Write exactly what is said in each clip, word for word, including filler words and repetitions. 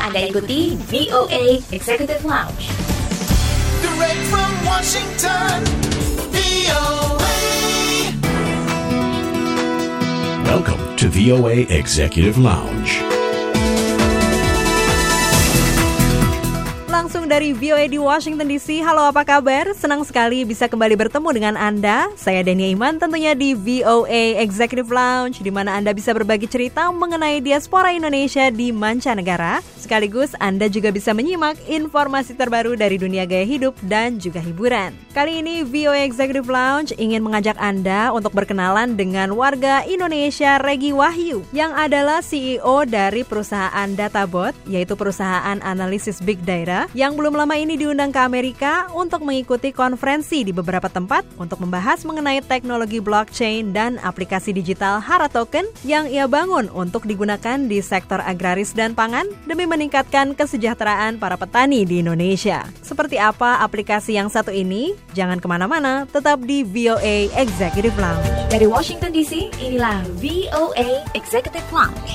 Anda ikuti V O A Executive Lounge. Direct from Washington, V O A. Welcome to V O A Executive Lounge. Langsung dari V O A di Washington D C. Halo, apa kabar? Senang sekali bisa kembali bertemu dengan Anda. Saya Dania Iman, tentunya di V O A Executive Lounge, di mana Anda bisa berbagi cerita mengenai diaspora Indonesia di mancanegara. Sekaligus Anda juga bisa menyimak informasi terbaru dari dunia gaya hidup dan juga hiburan. Kali ini V O A Executive Lounge ingin mengajak Anda untuk berkenalan dengan warga Indonesia Regi Wahyu, yang adalah C E O dari perusahaan Databot, yaitu perusahaan analisis Big Data, yang belum lama ini diundang ke Amerika untuk mengikuti konferensi di beberapa tempat untuk membahas mengenai teknologi blockchain dan aplikasi digital Hara Token yang ia bangun untuk digunakan di sektor agraris dan pangan demi meningkatkan kesejahteraan para petani di Indonesia. Seperti apa aplikasi yang satu ini? Jangan kemana-mana, tetap di V O A Executive Lounge. Dari Washington D C, inilah V O A Executive Lounge.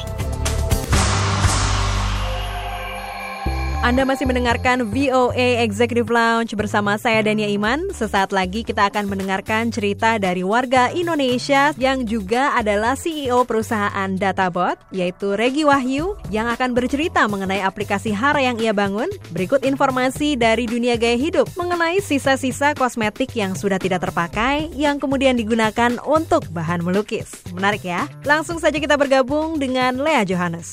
Anda masih mendengarkan V O A Executive Lounge bersama saya Dania Iman. Sesaat lagi kita akan mendengarkan cerita dari warga Indonesia yang juga adalah C E O perusahaan Databot, yaitu Regi Wahyu, yang akan bercerita mengenai aplikasi Hara yang ia bangun. Berikut informasi dari dunia gaya hidup mengenai sisa-sisa kosmetik yang sudah tidak terpakai yang kemudian digunakan untuk bahan melukis. Menarik ya? Langsung saja kita bergabung dengan Lea Johannes.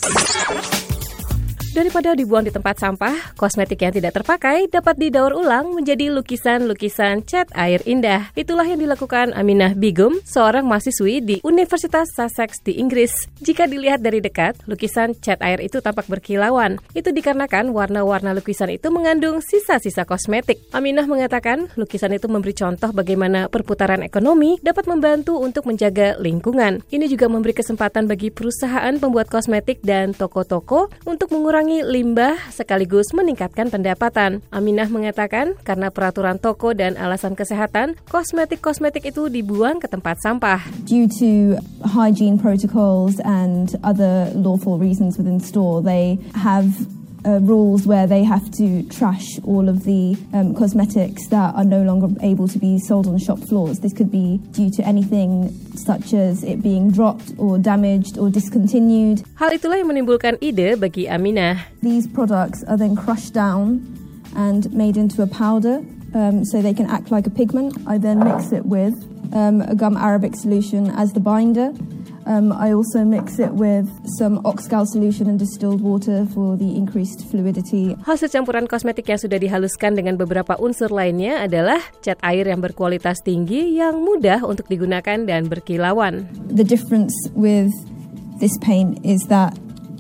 Daripada dibuang di tempat sampah, kosmetik yang tidak terpakai dapat didaur ulang menjadi lukisan-lukisan cat air indah. Itulah yang dilakukan Aminah Begum, seorang mahasiswi di Universitas Sussex di Inggris. Jika dilihat dari dekat, lukisan cat air itu tampak berkilauan. Itu dikarenakan warna-warna lukisan itu mengandung sisa-sisa kosmetik. Aminah mengatakan, lukisan itu memberi contoh bagaimana perputaran ekonomi dapat membantu untuk menjaga lingkungan. Ini juga memberi kesempatan bagi perusahaan pembuat kosmetik dan toko-toko untuk mengurangi limbah sekaligus meningkatkan pendapatan. Aminah mengatakan karena peraturan toko dan alasan kesehatan, kosmetik-kosmetik itu dibuang ke tempat sampah. Due to hygiene protocols and other lawful reasons within store, they have Uh, rules where they have to trash all of the um, cosmetics that are no longer able to be sold on shop floors. This could be due to anything such as it being dropped or damaged or discontinued. Hal itulah yang menimbulkan ide bagi Aminah. These products are then crushed down and made into a powder um, so they can act like a pigment. I then mix it with um, a gum arabic solution as the binder. Um, I also mix it with some oxcal solution and distilled water for the increased fluidity. Hasil campuran kosmetik yang sudah dihaluskan dengan beberapa unsur lainnya adalah cat air yang berkualitas tinggi yang mudah untuk digunakan dan berkilauan. The difference with this paint is that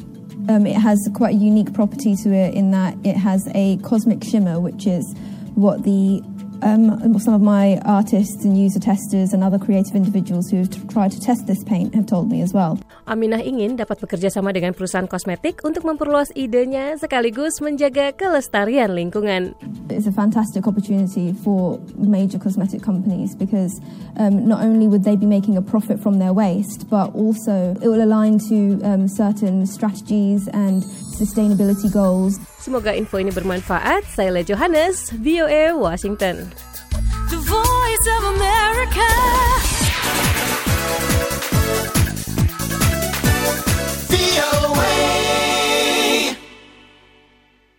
um, it has quite a unique property to it in that it has a cosmic shimmer, which is what the Um, some of my artists and user testers and other creative individuals who have t- tried to test this paint have told me as well. Aminah ingin dapat bekerja sama dengan perusahaan kosmetik untuk memperluas idenya sekaligus menjaga kelestarian lingkungan. It's a fantastic opportunity for major cosmetic companies because um, not only would they be making a profit from their waste, but also it will align to um, certain strategies and sustainability goals. Semoga info ini bermanfaat. Saya Lea Johannes, V O A Washington.